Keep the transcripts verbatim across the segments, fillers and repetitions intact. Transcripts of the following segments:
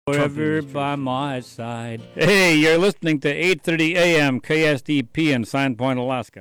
Forever by my side. Hey, you're listening to eight thirty A M K S D P in Sign Point, Alaska.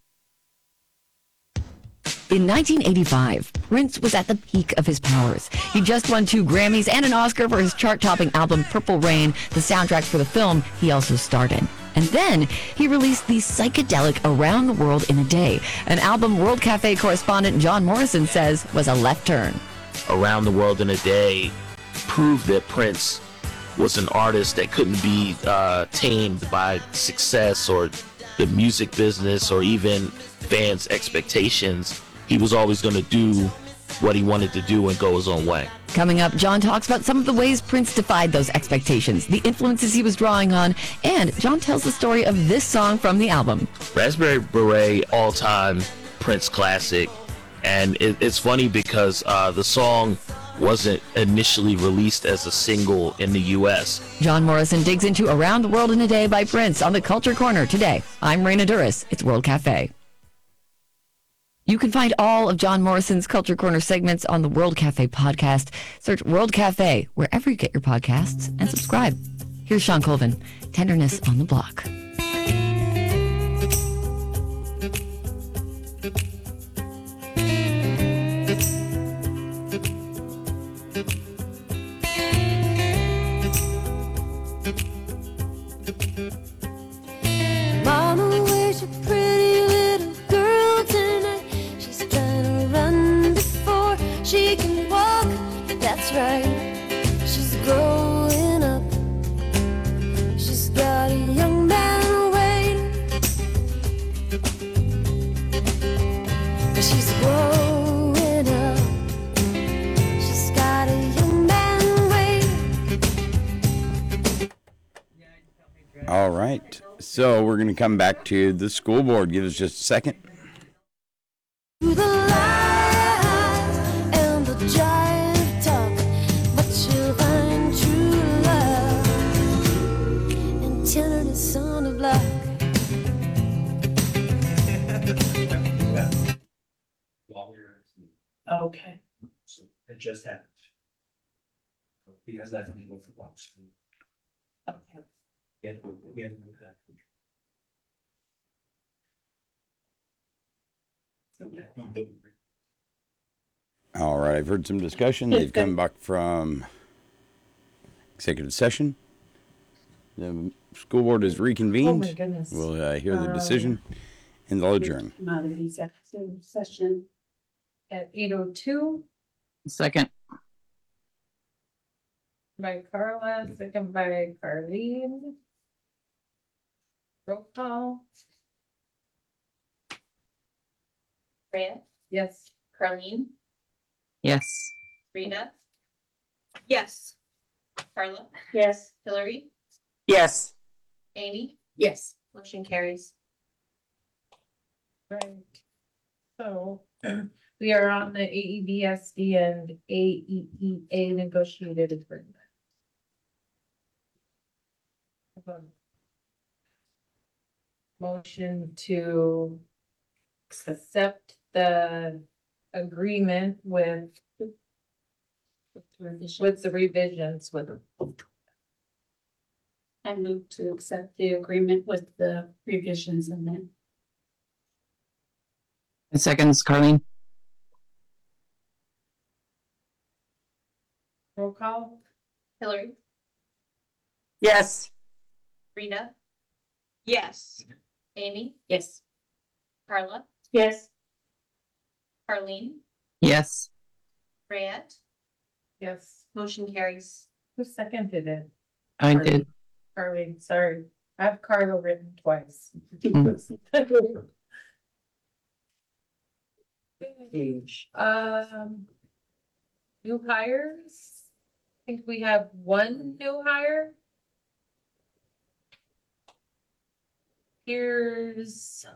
In nineteen eighty-five, Prince was at the peak of his powers. He just won two Grammys and an Oscar for his chart-topping album Purple Rain, the soundtrack for the film he also starred in. And then he released the psychedelic Around the World in a Day, an album World Cafe correspondent John Morrison says was a left turn. Around the World in a Day proved that Prince was an artist that couldn't be uh, tamed by success or the music business or even fans' expectations. He was always going to do what he wanted to do and go his own way. Coming up, John talks about some of the ways Prince defied those expectations, the influences he was drawing on, and John tells the story of this song from the album. Raspberry Beret, all-time Prince classic. And it, it's funny because uh, the song wasn't initially released as a single in the U S. John Morrison digs into Around the World in a Day by Prince on the Culture Corner today. I'm Raina Duras. It's World Cafe. You can find all of John Morrison's Culture Corner segments on the World Cafe podcast. Search World Cafe wherever you get your podcasts and subscribe. Here's Sean Colvin, Tenderness on the Block. Mama, where's your pretty little girl tonight? She's trying to run before she can walk. That's right, she's growing up. She's got a young man waiting. She's growing up. She's got a young man waiting. All right. So we're going to come back to the school board. Give us just a second. To the lies and the jive talk, but you'll find true love and tenderness on the block. Okay. So it just happened. He has that thing for blocks. Okay. Yeah, we had to move that. All right. I've heard some discussion. They've come back from executive session. The school board is reconvened. Oh my goodness. We'll uh, hear the Um, decision and they'll adjourn. Come out of the executive session at eight oh two Second. by Carla, second by Carlene. Roll call. Fran, Yes. Carlene, Yes. Rita. Yes. Carla, Yes. Hillary, Yes. Amy, Yes. motion carries. Right. So we are on the A E B S D and A E E A negotiated agreement. Motion to accept the agreement with with the revisions with. I move to accept the agreement with the revisions and then. Seconds, Carlene. Roll call. Hillary, Yes. Rita, Yes. Amy, Yes. Carla, Yes. Carlene, Yes. Fran, Yes. motion carries. Who seconded it? I did. Carly, sorry. I have Carla written twice. Um, new hires. I think we have one new hire. Here's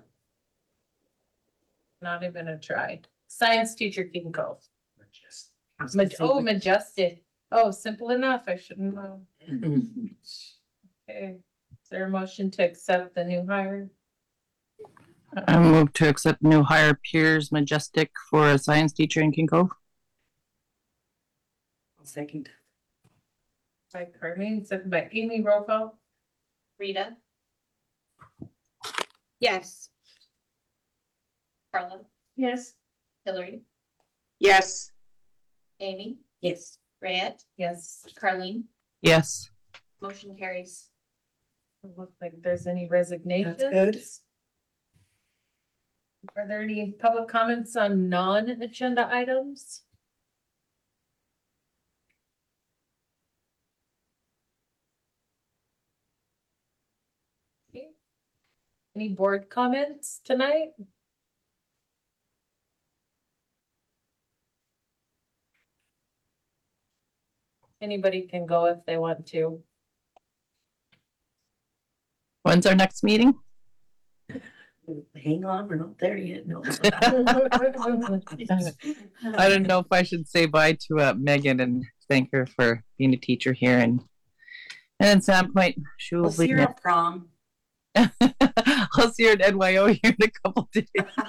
not even a try. Science teacher can go. Ma- oh, majestic. Oh, simple enough. I shouldn't know. Okay. Is there a motion to accept the new hire? I move to accept new hire Piers Majestic for a science teacher in King Cove. Second. By Carleen, second by Amy, roll call. Rita, Yes. Carla, Yes. Hillary, Yes. Amy, Yes. Fran, Yes. Carleen, Yes. motion carries. Doesn't look like there's any resignations. good. Are there any public comments on non-agenda items? Okay. Any board comments tonight? Anybody can go if they want to. When's our next meeting? Hang on, we're not there yet, no. I don't know if I should say bye to uh, Megan and thank her for being a teacher here, and and at some point she will We'll see be. her at prom. I'll see her at N Y O here in a couple days.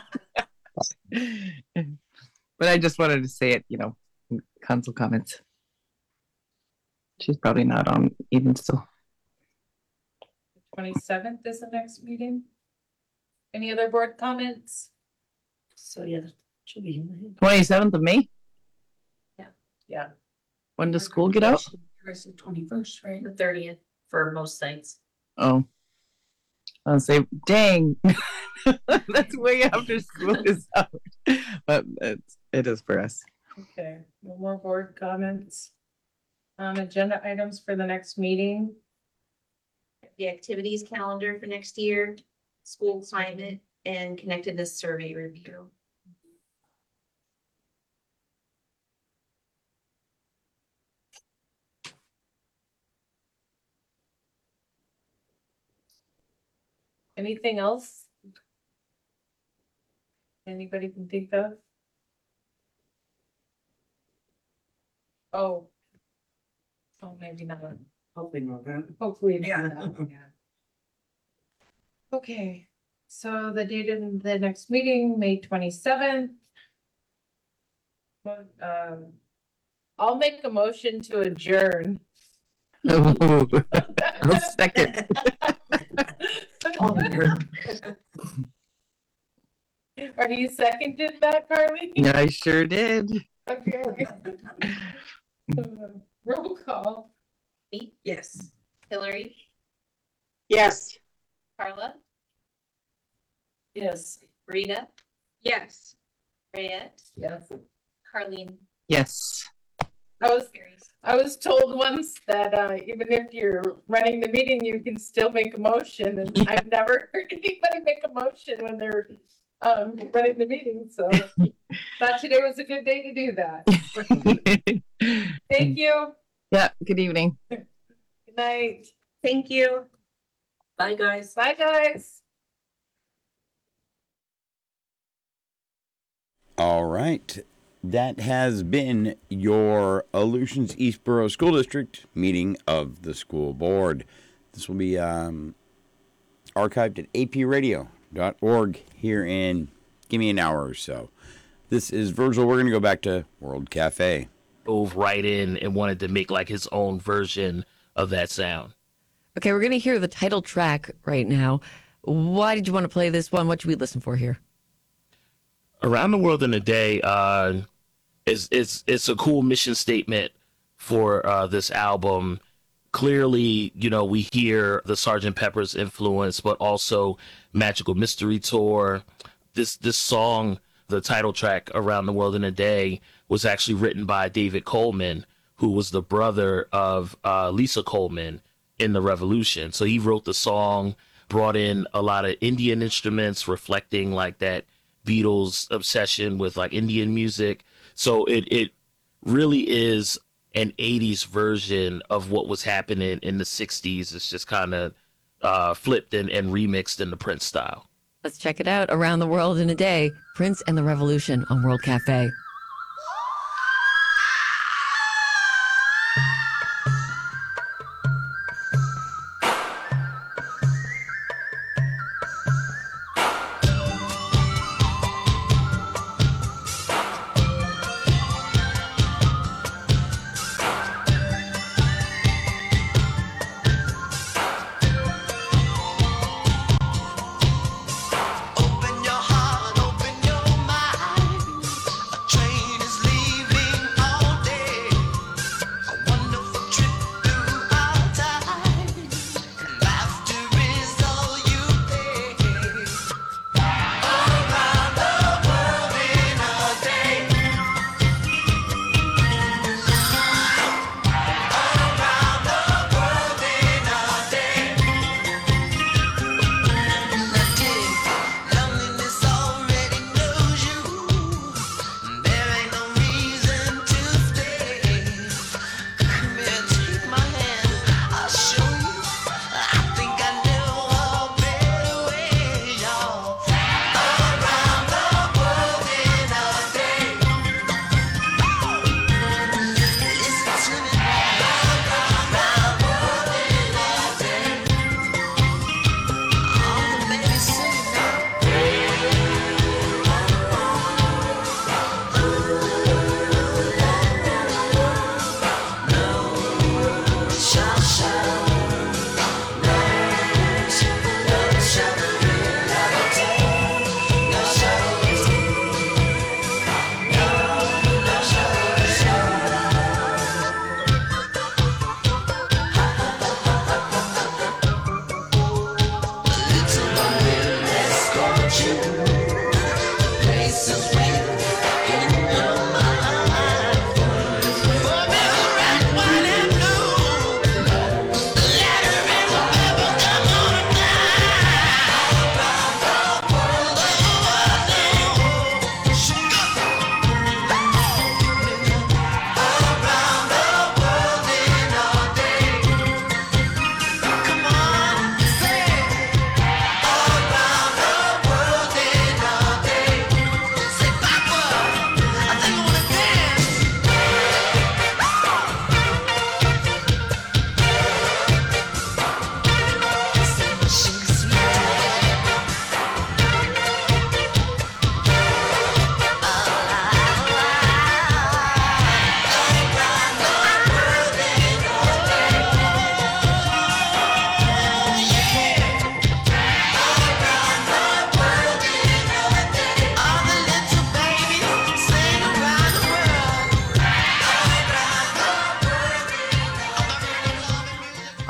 But I just wanted to say it, you know, council comments. She's probably not on even still. Twenty-seventh is the next meeting. Any other board comments? So, yeah, she'll be in twenty-seventh of May? Yeah. When does school get out? the twenty-first, right? The thirtieth for most sites. Oh. I'll say, dang, that's way after school is out. But it's, it is for us. Okay, no more board comments. Um, agenda items for the next meeting. The activities calendar for next year, school climate, and connectedness survey review. Anything else? Anybody can think of? Oh. Oh, maybe not. Hopefully November. Hopefully. it's Yeah. not, yeah. Okay, so the date of the next meeting, May twenty-seventh. Um, I'll make a motion to adjourn. I'll second. Are you seconded that, Carly? Yeah, I sure did. Okay. Roll call. Me, Yes. Hillary, Yes. Carla, Yes. Rita, Yes. Fran, Yes. Carleen, Yes. I was, carries. I was told once that, uh, even if you're running the meeting, you can still make a motion, and I've never heard anybody make a motion when they're, um, running the meeting, so. Thought today was a good day to do that. Thank you. Yeah, good evening. Good night. Thank you. Bye, guys. Bye, guys. All right. That has been your Aleutians Eastboro School District meeting of the school board. This will be um, archived at a p radio dot org here in, give me an hour or so. This is Virgil. We're going to go back to World Cafe. Dove right in and wanted to make like his own version of that sound. Okay, we're going to hear the title track right now. Why did you want to play this one? What should we listen for here? Around the World in a Day uh, is it's it's a cool mission statement for uh, this album. Clearly, you know, we hear the Sergeant Pepper's influence, but also Magical Mystery Tour. This this song, the title track Around the World in a Day, was actually written by David Coleman, who was the brother of uh, Lisa Coleman in the Revolution. So he wrote the song, brought in a lot of Indian instruments, reflecting like that Beatles obsession with like Indian music. So it it really is an eighties version of what was happening in the sixties. It's just kind of uh, flipped and, and remixed in the Prince style. Let's check it out. Around the World in a Day, Prince and the Revolution on World Cafe.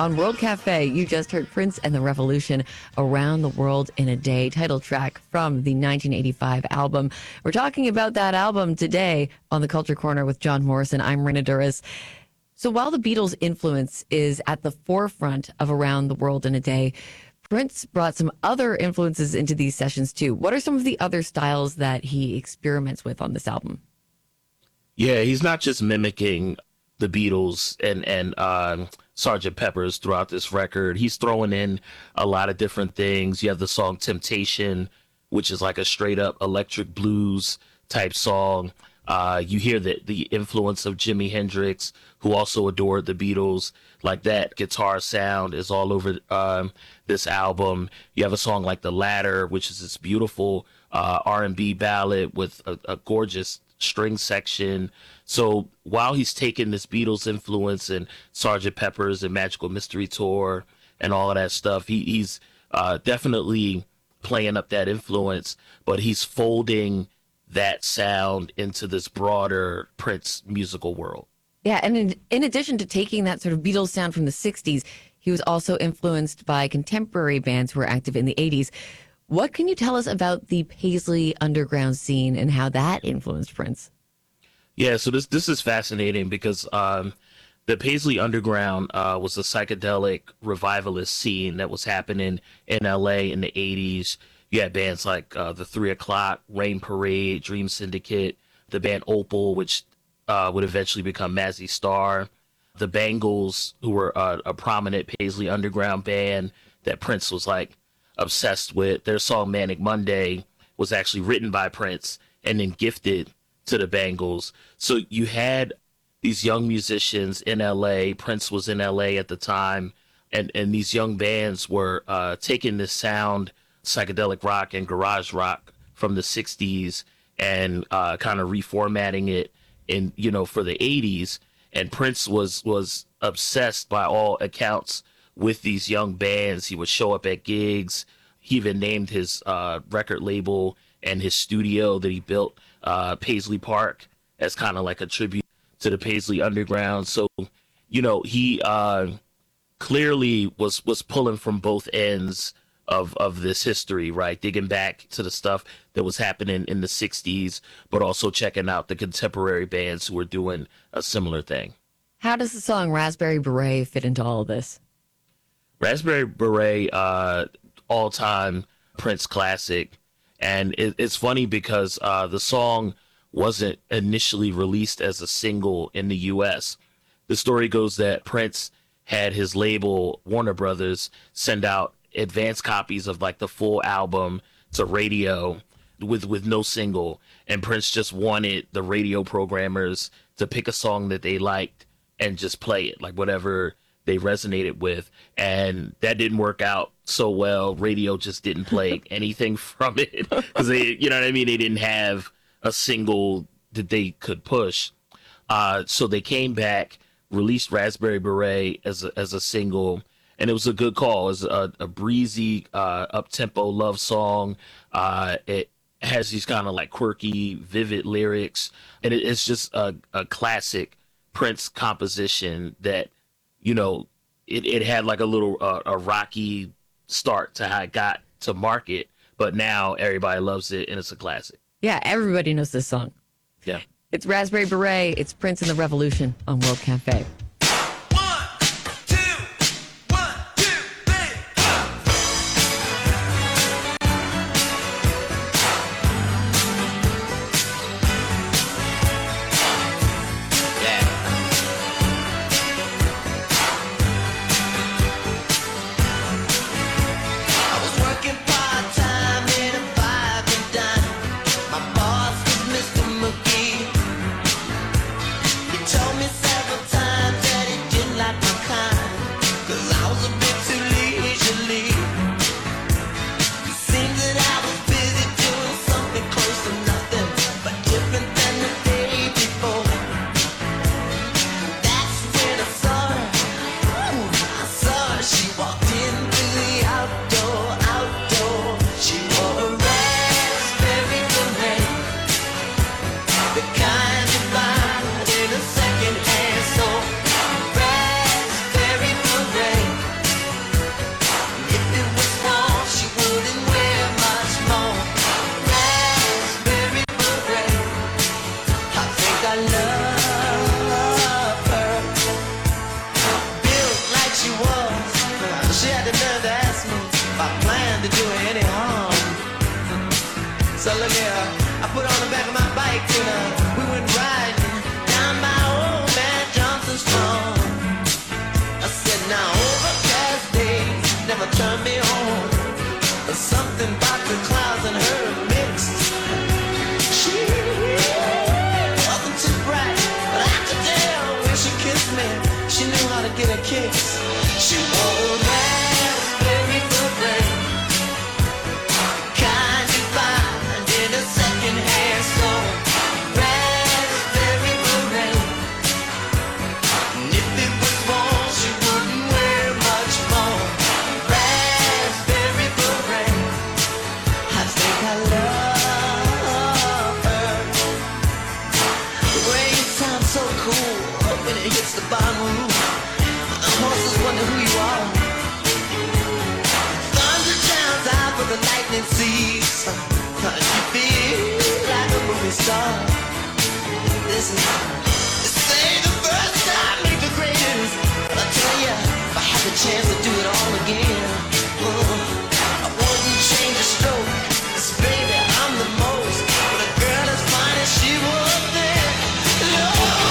On World Cafe, you just heard Prince and the Revolution, Around the World in a Day, title track from the nineteen eighty-five album. We're talking about that album today on the Culture Corner with John Morrison. I'm Rena Duras. So while the Beatles' influence is at the forefront of Around the World in a Day, Prince brought some other influences into these sessions too. What are some of the other styles that he experiments with on this album? Yeah, he's not just mimicking the Beatles and and um, Sergeant Pepper's throughout this record. He's throwing in a lot of different things. You have the song Temptation, which is like a straight up electric blues type song. Uh, you hear the, the influence of Jimi Hendrix, who also adored the Beatles. Like that guitar sound is all over um, this album. You have a song like The Ladder, which is this beautiful uh, R and B ballad with a, a gorgeous string section. So while he's taking this Beatles influence and Sergeant Pepper's and Magical Mystery Tour and all of that stuff, he, he's uh, definitely playing up that influence, but he's folding that sound into this broader Prince musical world. Yeah, and in, in addition to taking that sort of Beatles sound from the sixties, he was also influenced by contemporary bands who were active in the eighties. What can you tell us about the Paisley underground scene and how that influenced Prince? Yeah, so this this is fascinating because um, the Paisley Underground uh, was a psychedelic revivalist scene that was happening in L A in the eighties. You had bands like uh, The Three O'Clock, Rain Parade, Dream Syndicate, the band Opal, which uh, would eventually become Mazzy Star, the Bangles, who were uh, a prominent Paisley Underground band that Prince was like obsessed with. Their song Manic Monday was actually written by Prince and then gifted to the Bangles. So you had these young musicians in L A. Prince was in L A at the time, and, and these young bands were uh, taking this sound, psychedelic rock and garage rock from the sixties, and uh, kind of reformatting it in, you know, for the eighties. And Prince was was obsessed by all accounts with these young bands. He would show up at gigs. He even named his uh, record label and his studio that he built uh, Paisley Park as kind of like a tribute to the Paisley Underground. So, you know, he uh, clearly was was pulling from both ends of of this history, right? Digging back to the stuff that was happening in the sixties, but also checking out the contemporary bands who were doing a similar thing. How does the song Raspberry Beret fit into all of this? Raspberry Beret, uh, all-time Prince classic. And it, it's funny because uh, the song wasn't initially released as a single in the U S. The story goes that Prince had his label, Warner Brothers, send out advanced copies of like the full album to radio with with no single, and Prince just wanted the radio programmers to pick a song that they liked and just play it, like whatever they resonated with. And that didn't work out so well. Radio just didn't play anything from it because they, you know what I mean, they didn't have a single that they could push. Uh so they came back, released Raspberry Beret as a, as a single. And it was a good call. It was a, a breezy, uh, up-tempo love song. Uh, it has these kind of like quirky, vivid lyrics. And it, it's just a, a classic Prince composition that, you know, it, it had like a little uh, a rocky start to how it got to market. But now everybody loves it and it's a classic. Yeah, everybody knows this song. Yeah. It's Raspberry Beret. It's Prince and the Revolution on World Cafe. Told me several times yeah. I put on the back of my bike and uh, we went riding down by old man Johnson's farm. I said, now overcast days never turn me on. There's something about the clouds and her mixed. She wasn't too bright, but I could tell when she kissed me, she knew how to get a kiss. She wore raspberry beret, kind you find in a second-hand store. Raspberry beret, and if it was worn, she wouldn't wear much more. Raspberry beret, I think I love her. The rain sounds so cool when it hits the bottom roof. The horses wonder who you are. Thunder drowns out, but the lightning sees. You feel like a movie star. This is, they say the first time make the greatest. But I tell ya, if I had the chance to do it all again, oh, I wouldn't change a stroke. 'Cause baby, I'm the most. But a girl as fine as she was then, Lord,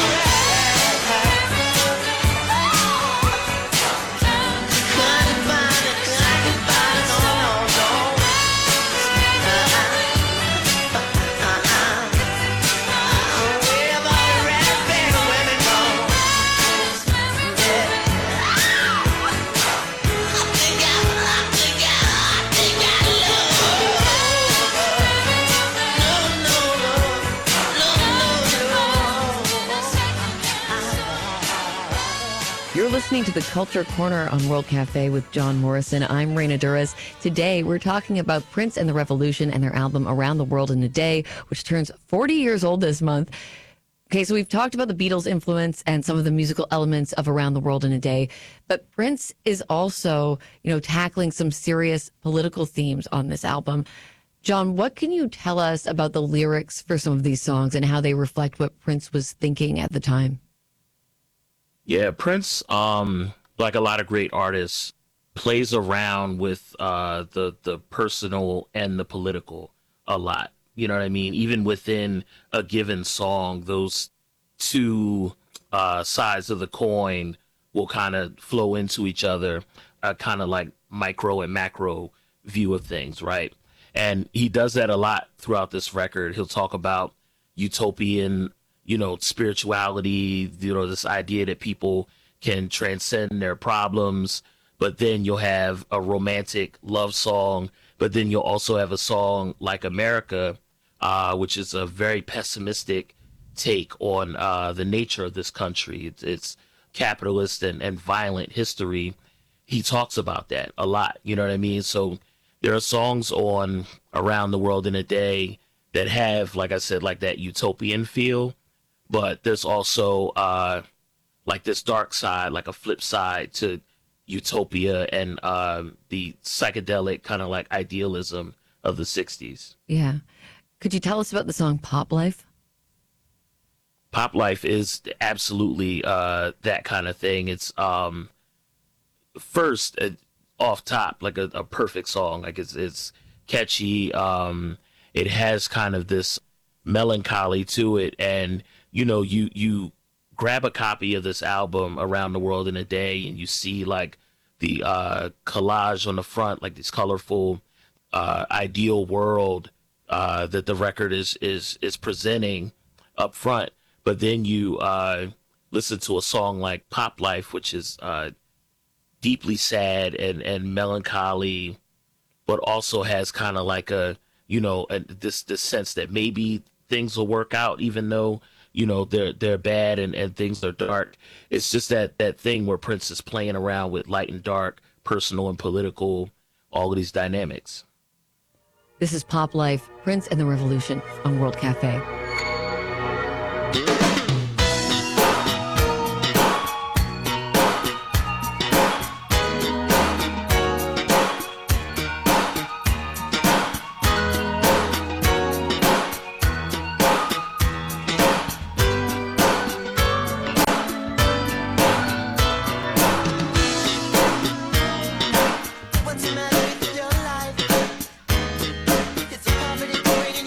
You're listening to the Culture Corner on World Cafe with John Morrison. I'm Raina Duras. Today, we're talking about Prince and the Revolution and their album Around the World in a Day, which turns forty years old this month. Okay, so we've talked about the Beatles' influence and some of the musical elements of Around the World in a Day, but Prince is also, you know, tackling some serious political themes on this album. John, what can you tell us about the lyrics for some of these songs and how they reflect what Prince was thinking at the time? Yeah, Prince, um, like a lot of great artists, plays around with uh, the the personal and the political a lot. You know what I mean? Even within a given song, those two uh, sides of the coin will kind of flow into each other, uh, kind of like micro and macro view of things, right? And he does that a lot throughout this record. He'll talk about utopian, you know, spirituality, you know, this idea that people can transcend their problems, but then you'll have a romantic love song, but then you'll also have a song like America, uh, which is a very pessimistic take on uh, the nature of this country. It's, it's capitalist and, and violent history. He talks about that a lot, you know what I mean? So there are songs on Around the World in a Day that have, like I said, like that utopian feel. But there's also uh, like this dark side, like a flip side to utopia and uh, the psychedelic kind of like idealism of the sixties. Yeah. Could you tell us about the song Pop Life? Pop Life is absolutely uh, that kind of thing. It's um, first uh, off top, like a, a perfect song. Like it's, it's catchy. Um, it has kind of this melancholy to it. And you know, you you grab a copy of this album Around the World in a Day, and you see like the uh, collage on the front, like this colorful, uh, ideal world uh, that the record is is is presenting up front. But then you uh, listen to a song like Pop Life, which is uh, deeply sad and and melancholy, but also has kind of like a you know a, this this sense that maybe things will work out, even though you know they're they're bad and, and things are dark. It's just that that thing where Prince is playing around with light and dark, personal and political, all of these dynamics. This is Pop Life, Prince and the Revolution on World Cafe. what's the matter with your life? It's a poverty going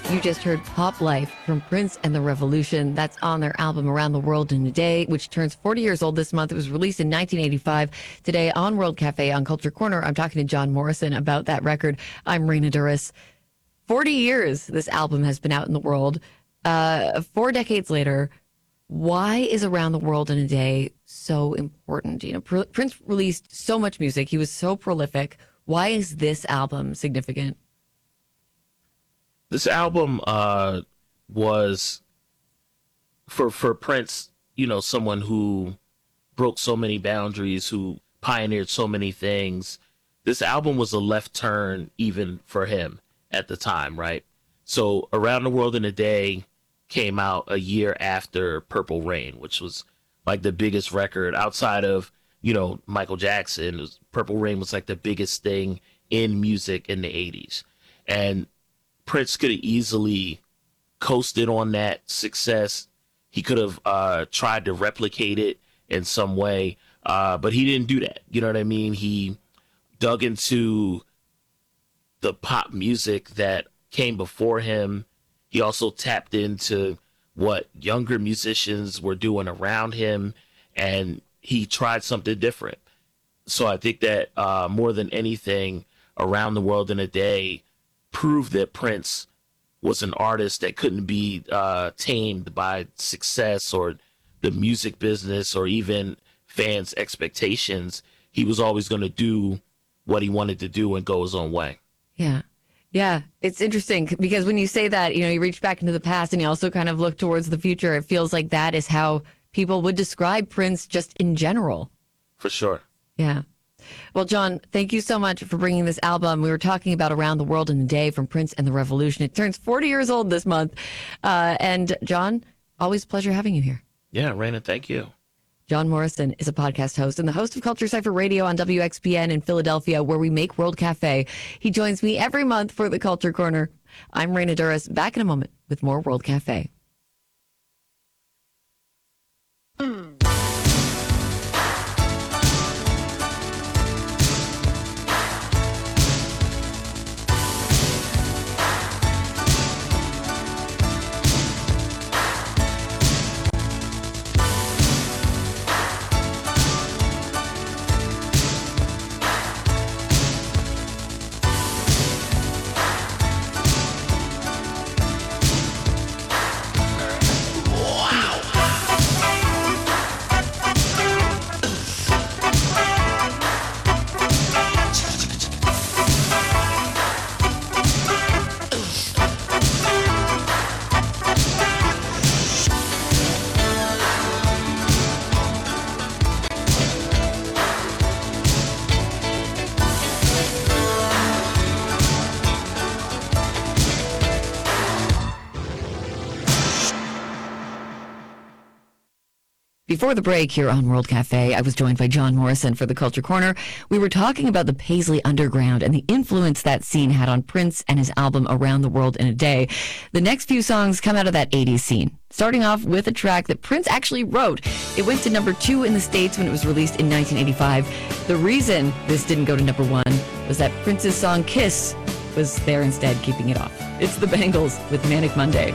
You just heard Pop Life from Prince and the Revolution. That's on their album Around the World in a Day, which turns forty years old this month. It was released in nineteen eighty-five. Today on World Cafe on Culture Corner, I'm talking to John Morrison about that record. I'm Rena Duras. forty years this album has been out in the world. Uh, four decades later, why is Around the World in a Day so important? You know, Pr- Prince released so much music. He was so prolific. Why is this album significant? This album uh, was for for Prince, you know, someone who broke so many boundaries, who pioneered so many things. This album was a left turn even for him at the time, right? So Around the World in a Day came out a year after Purple Rain, which was like the biggest record outside of, you know, Michael Jackson. It was, Purple Rain was like the biggest thing in music in the eighties. And Prince could have easily coasted on that success. He could have uh, tried to replicate it in some way, uh, but he didn't do that. You know what I mean? He dug into the pop music that came before him. He also tapped into what younger musicians were doing around him, and he tried something different. So I think that uh, more than anything, Around the World in a Day proved that Prince was an artist that couldn't be uh, tamed by success or the music business or even fans' expectations. He was always going to do what he wanted to do and go his own way. Yeah. Yeah. It's interesting because when you say that, you know, you reach back into the past and you also kind of look towards the future. It feels like that is how people would describe Prince just in general. For sure. Yeah. Well, John, thank you so much for bringing this album. We were talking about Around the World in a Day from Prince and the Revolution. It turns forty years old this month. Uh, and John, always a pleasure having you here. Yeah, Raina, thank you. John Morrison is a podcast host and the host of Culture Cypher Radio on W X P N in Philadelphia, where we make World Cafe. He joins me every month for the Culture Corner. I'm Raina Duras, back in a moment with more World Cafe. Mm. Before the break here on World Cafe, I was joined by John Morrison for the Culture Corner. We were talking about the Paisley Underground and the influence that scene had on Prince and his album Around the World in a Day. The next few songs come out of that eighties scene, starting off with a track that Prince actually wrote. It went to number two in the States when it was released in nineteen eighty-five. The reason this didn't go to number one was that Prince's song Kiss was there instead, keeping it off. It's the Bangles with Manic Monday.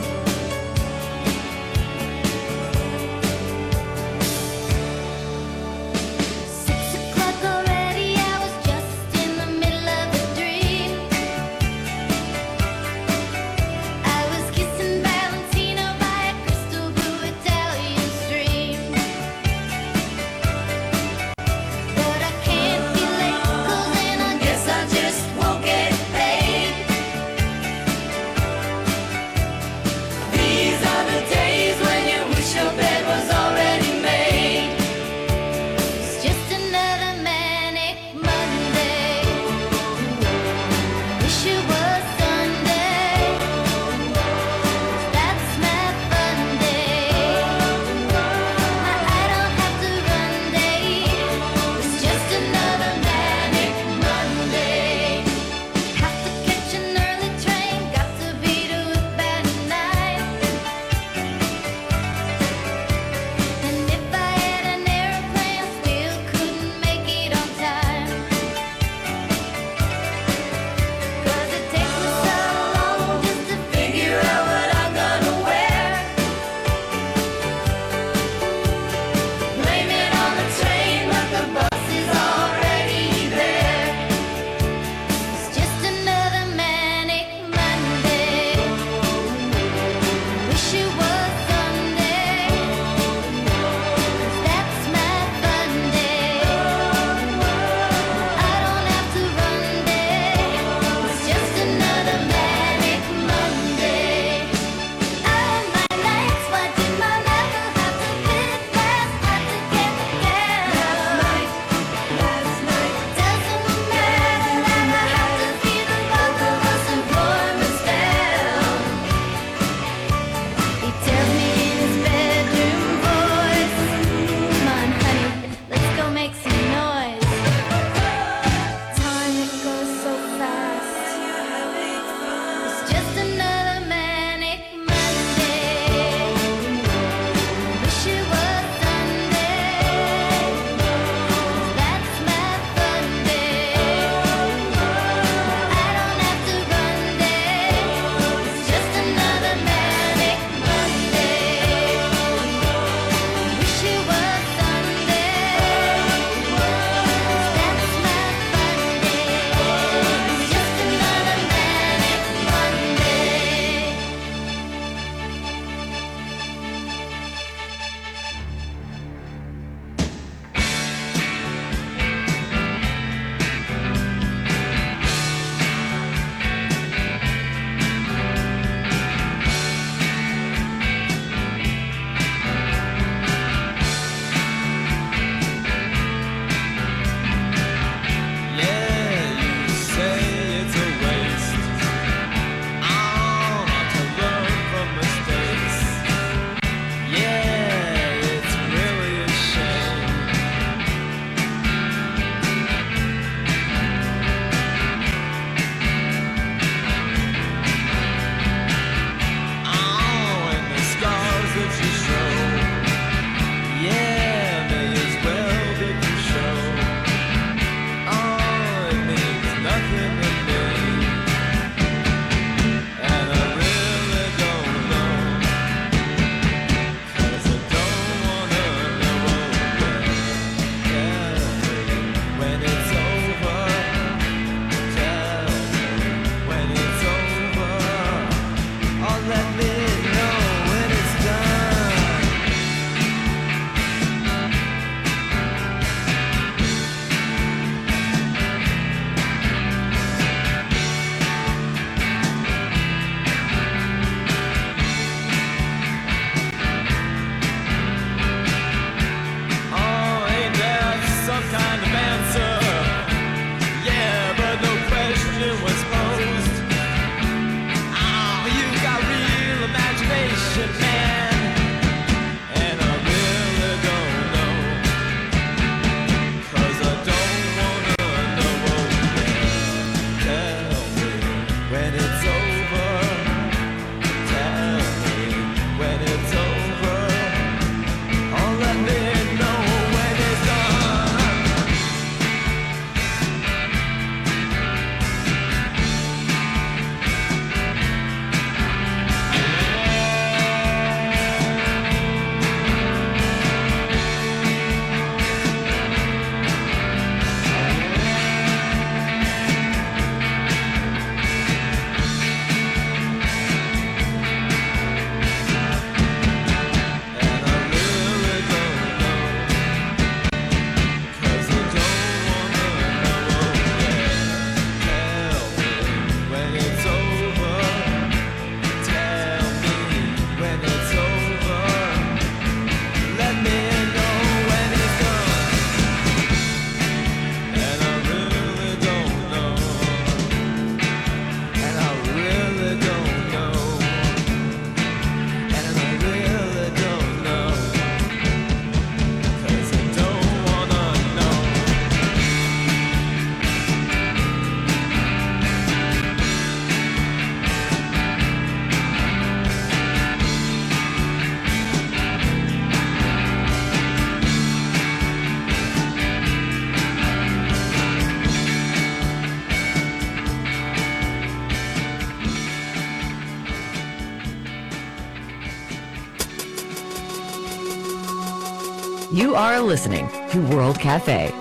You are listening to World Cafe.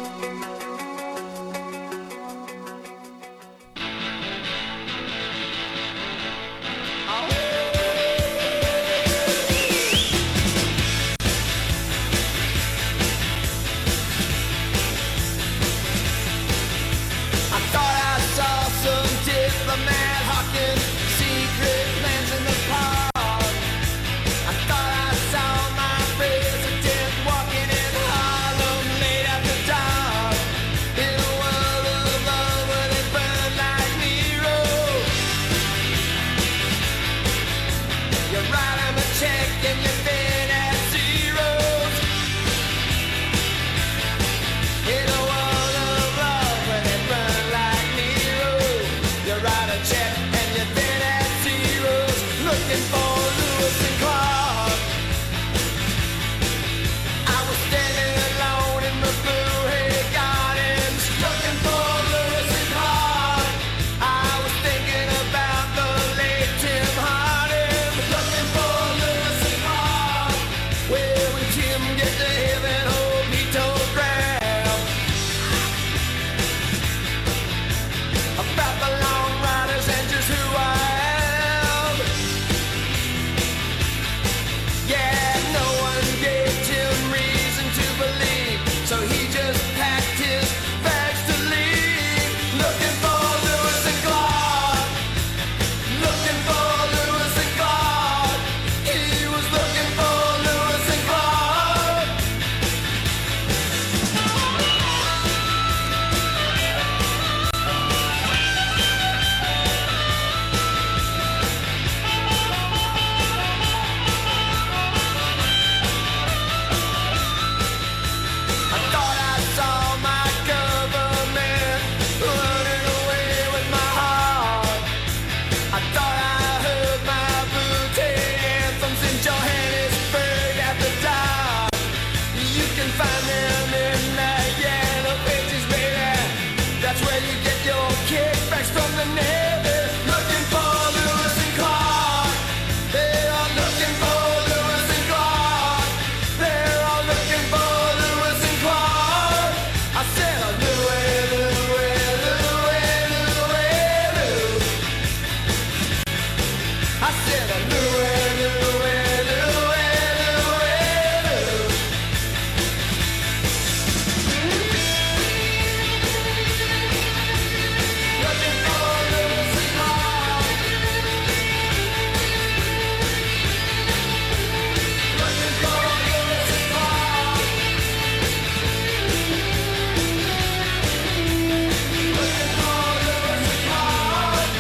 I thought I saw some diplomat hawking secret plans in the park. I thought I saw my president walking in Harlem late after dark. In a world of love where they burn like heroes. You write 'em a check and you bid at zeros. In a world of love where they burn like heroes. You write a check and you bid at zeros. Looking for Lewis and Clark. I was standing alone in the Blue Hay Gardens. Looking for Lewis and Clark. I was thinking about the late Tim Hardin. Looking for Lewis and Clark. Where would Tim get to heaven? Hold me told Graham. About the long riders and just who I am. Yeah, no one gave Tim reason to believe, so he just packed his bags to leave. Looking for Lewis and Clark. Looking for Lewis and Clark. He was looking for Lewis and Clark. I thought I saw my government running away with my heart. I thought I heard my booty anthems in Johannesburg after dark. You can find them in the yellow pages, baby. That's where you get your kickbacks from the Navy. Looking for Lewis and Clark. They're all looking for Lewis and Clark. They're all looking for Lewis and Clark. I said, oh, Louie, Louie, Louie, Louie, Lou. I said, oh, Louie, Louie, Louie, Louie, Lou. Looking for Lewis and Clark. Looking for Lewis and Clark. Looking for Lewis and Clark.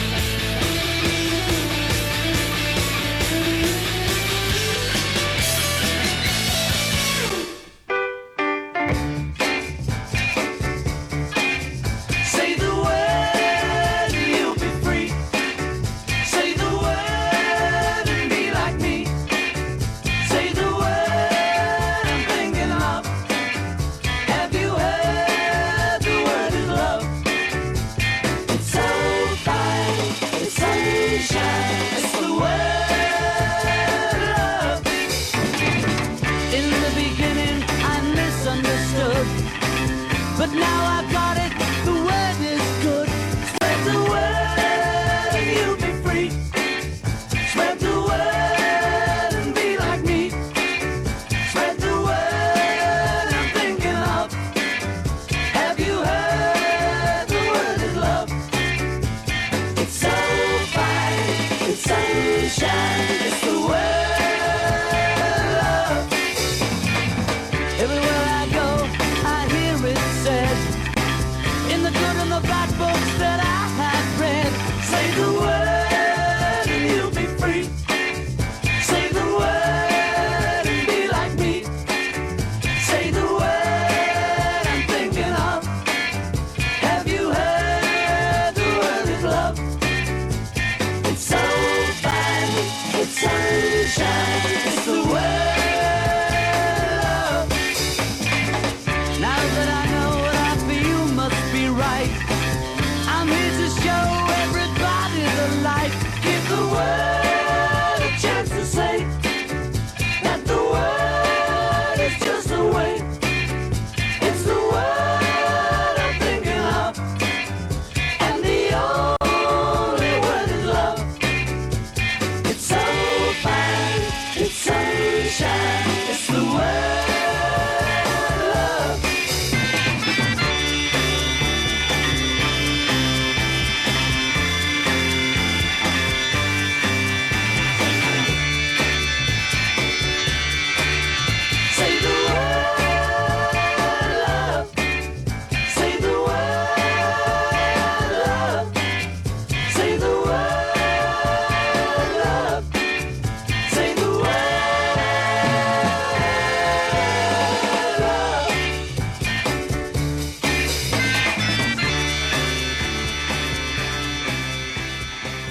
Say the word and you'll be free. Say the word and be like me. Say the word I'm thinking of. Have you heard the word is love? It's so fine, it's sunshine. It's the word love. In the beginning I misunderstood, but now I've got it. The word is good. Spread the word and you'll be free. Spread the word and be like me. Spread the word I'm thinking of. Have you heard the word is love? It's so fine, it's sunshine. It's the word love. Everywhere I go, I hear it said, in the good and the bad books that I have read. Say the word and you'll be free. Say the word and be like me. Say the word I'm thinking of. Have you heard the word is love? It's so fine, it's so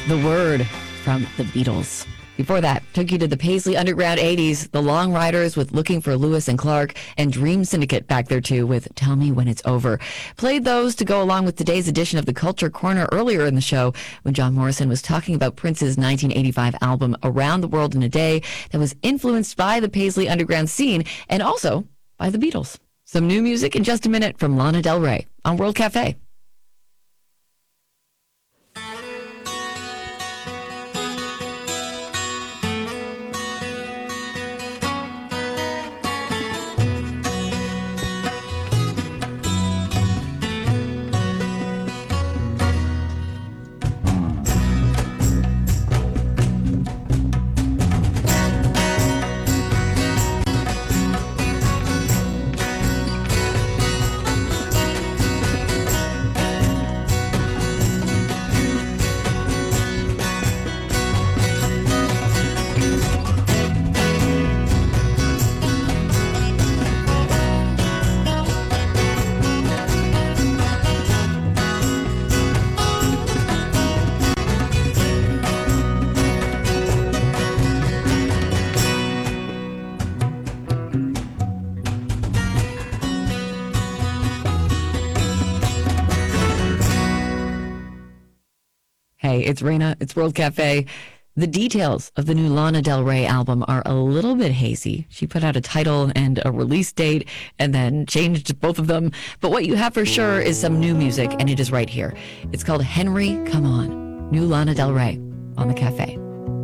The Word from the Beatles. Before that, took you to the Paisley Underground eighties, the Long Riders with Looking for Lewis and Clark, and Dream Syndicate back there too with Tell Me When It's Over. Played those to go along with today's edition of the Culture Corner earlier in the show when John Morrison was talking about Prince's nineteen eighty-five album Around the World in a Day that was influenced by the Paisley Underground scene and also by the Beatles. Some new music in just a minute from Lana Del Rey on World Cafe. Hey, it's Raina. It's World Cafe. The details of the new Lana Del Rey album are a little bit hazy. She put out a title and a release date and then changed both of them. But what you have for sure is some new music, and it is right here. It's called Henry, Come On. New Lana Del Rey on the Cafe.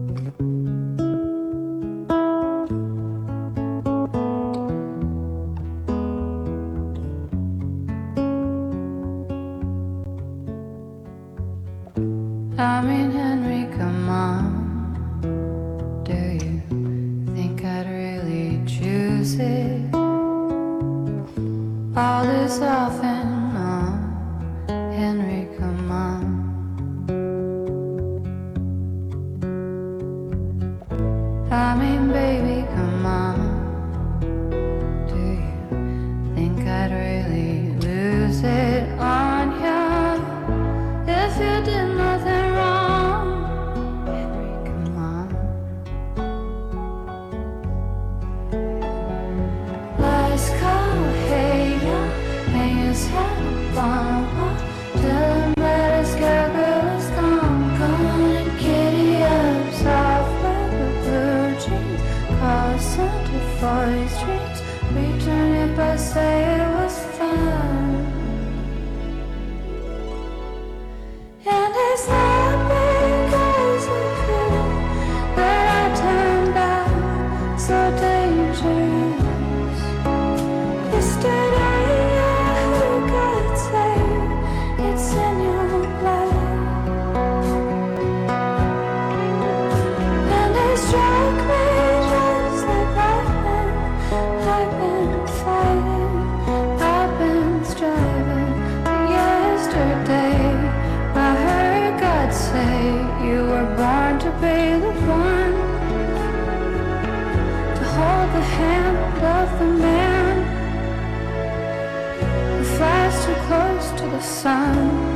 I mean, Henry, come on. Do you think I'd really choose it? All this off and on. Henry, come on. I mean, baby, come on. Do you think I'd really lose it on you if you did nothing? For his dreams, return it but say it was fun. And it's not because of you that I turned back so dangerous. Yesterday I heard God say it's in your blood. And it struck me just like lightning. I've been fighting, I've been striving. Yesterday, I heard God say you were born to be the one to hold the hand of the man who flies too close to the sun.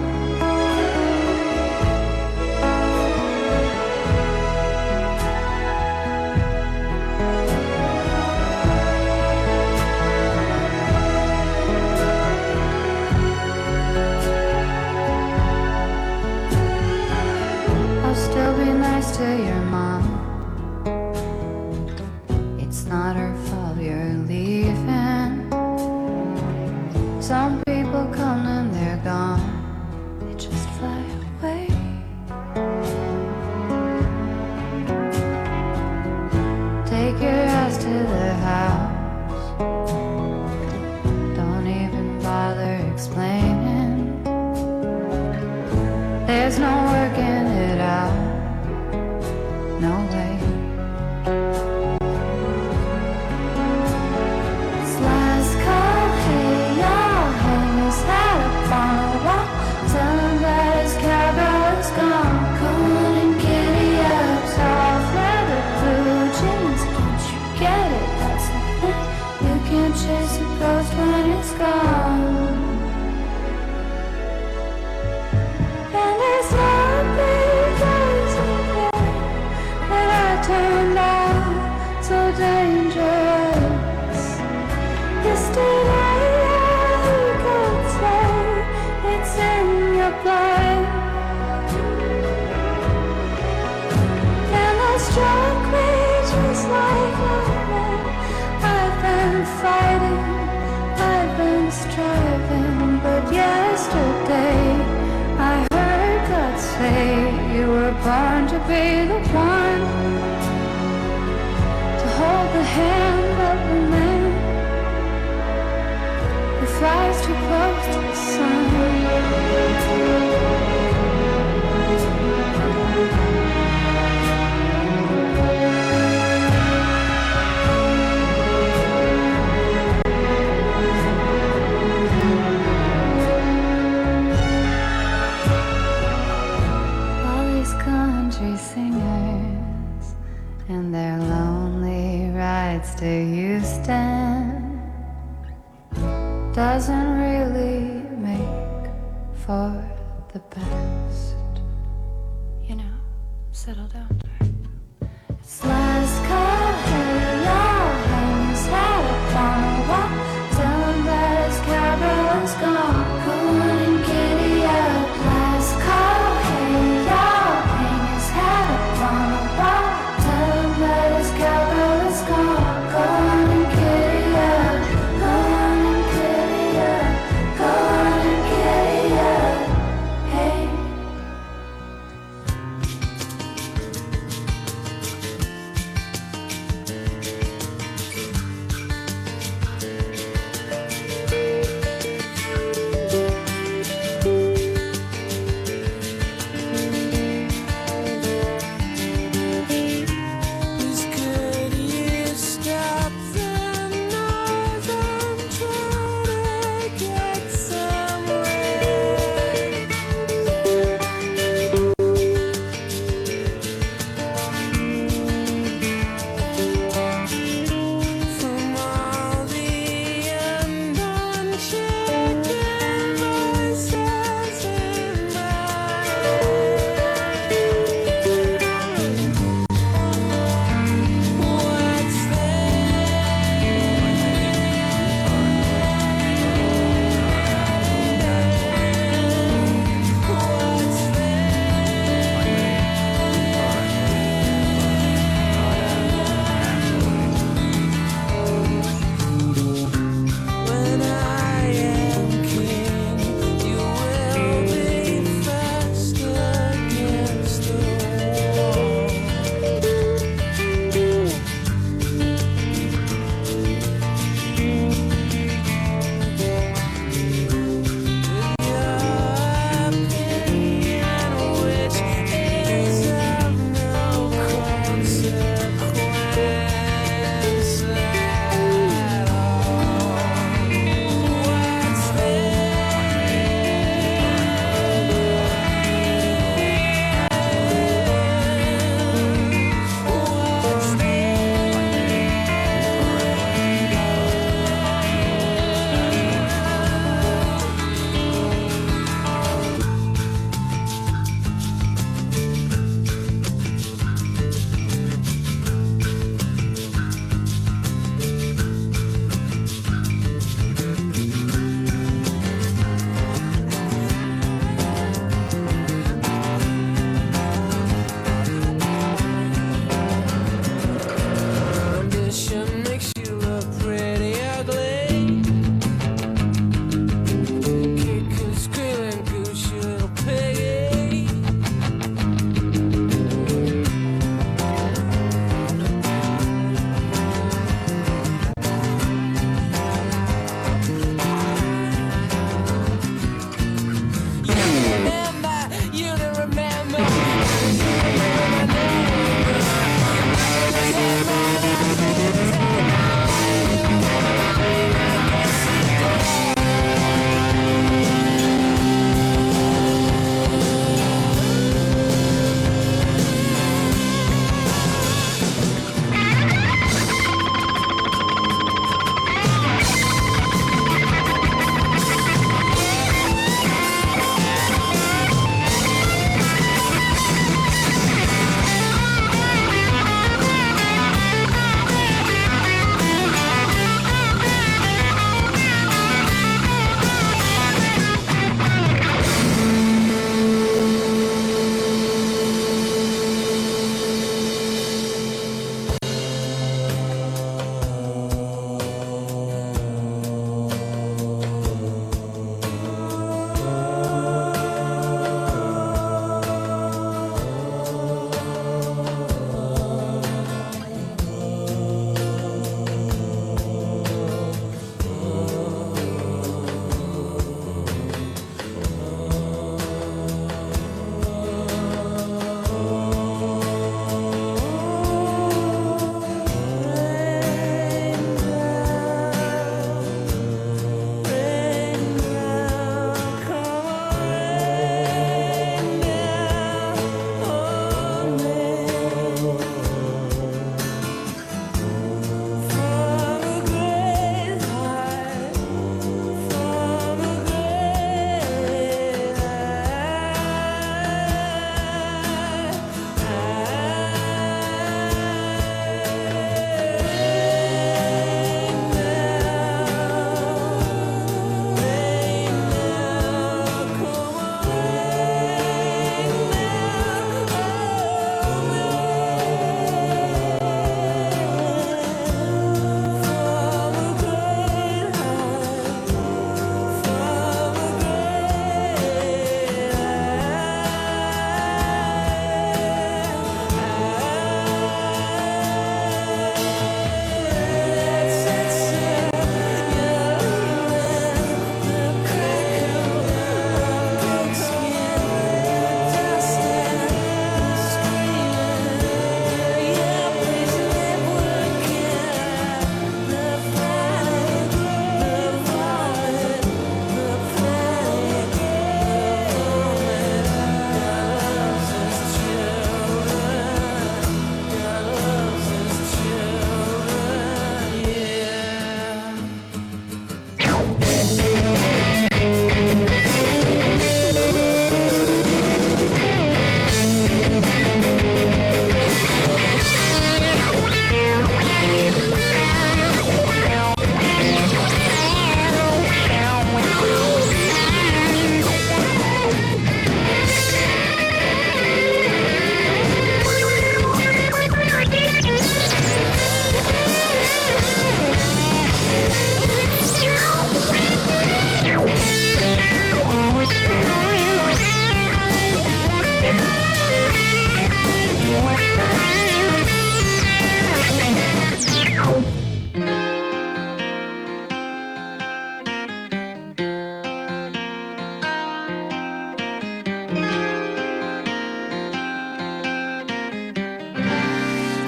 To your mom, it's not her fault you're leaving. Some people come and they're gone, they just fly away. Take your ass to the house, don't even bother explaining. There's no working it out. No way. It's last call, hey y'all, hang his hat up on a wall. Tell him that his cowgirl is gone. Come on and giddy up, soft leather, blue jeans. Can't you get it? That's the thing. You can't chase a ghost when it's gone. And it's not because were born to be the one to hold the hand of the man who flies too close to the sun. All these country singers and their lonely rides to Houston doesn't really make for the best. You know, settle down. It's last call, hey, y'all, hang his hat up on a wall. Tell him that his cowgirl is gone. Come on and giddy up. Last call, hey, y'all, hang his hat up on a wall. Tell him that his cowgirl is gone. Go on and giddy up. Go on and giddy up. Go on and giddy up. Hey.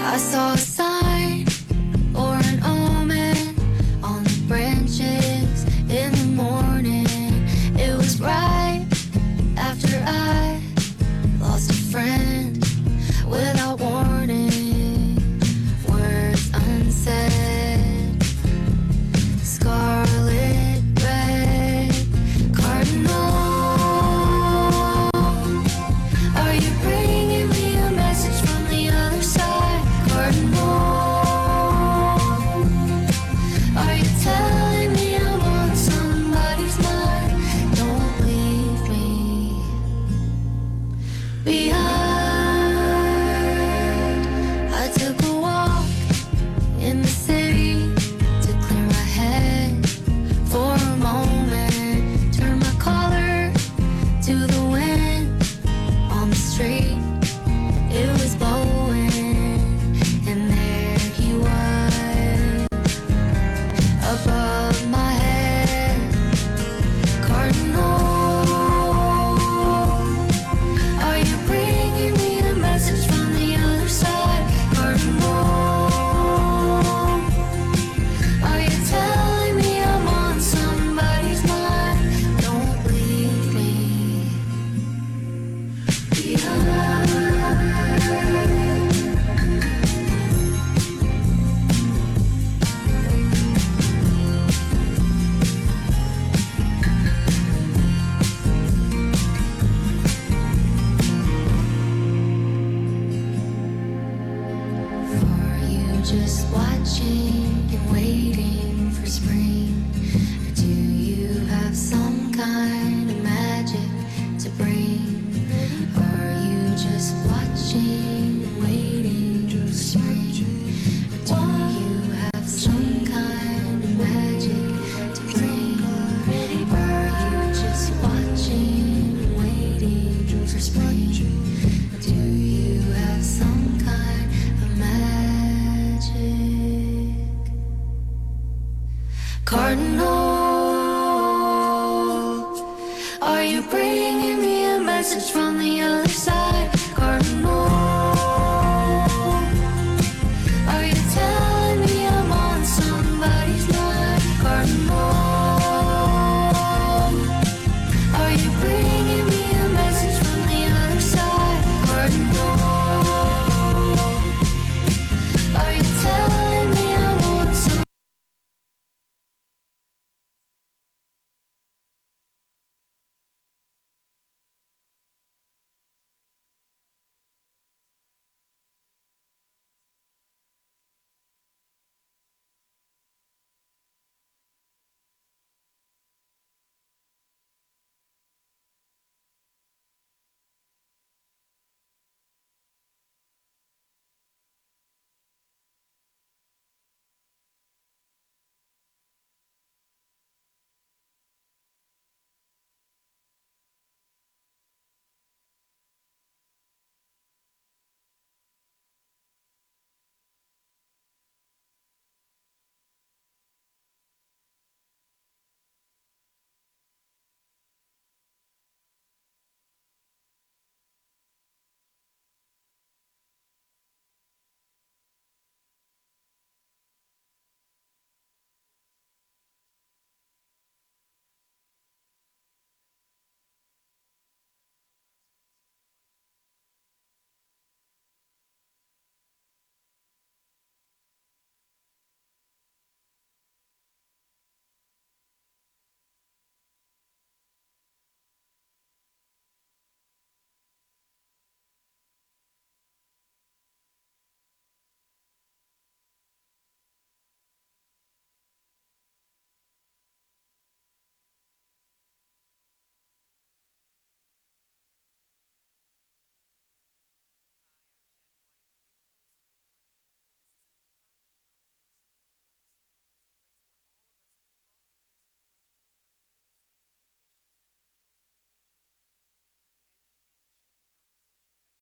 I saw a sign or an omen on the branches in the morning. It was right after I lost a friend without warning. Words unsaid, scarlet red cardinal. Are you bringing me a message from the other side, cardinal? Are you telling me I'm on somebody's mind? Don't leave me behind. I took a walk in the city to clear my head for a moment. Turn my collar to the wind on the street. It was blowing, and there he was above my head, cardinal. Are you bringing me a message from the other side, cardinal? Are you telling me I'm on somebody's mind? Don't leave me behind. Are you just watching and waiting?